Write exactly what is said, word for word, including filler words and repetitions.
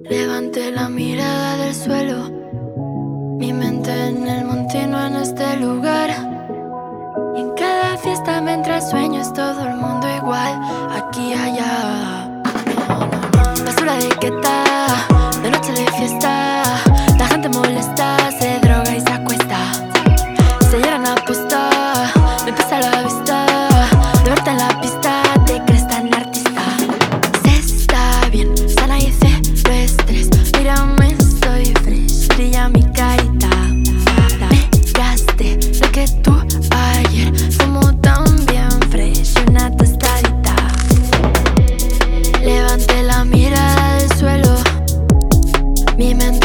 Levanté la mirada del suelo, mi mente en el monte, no en este lugar. Y en cada fiesta mientras sueño es todo el mundo igual, aquí y allá. Basura de etiqueta, de noche de fiesta, la gente molesta, se droga y se acuesta. Se llenan a posta, me pesa la vista, de verte en la pista, te crees tan artista. Se está bien, sana y cero estrés, mírame, estoy fresh, brilla mi carita. Me gasté lo que tú ayer, como también fresh y una tostadita. Levanté la mirada del suelo, mi mente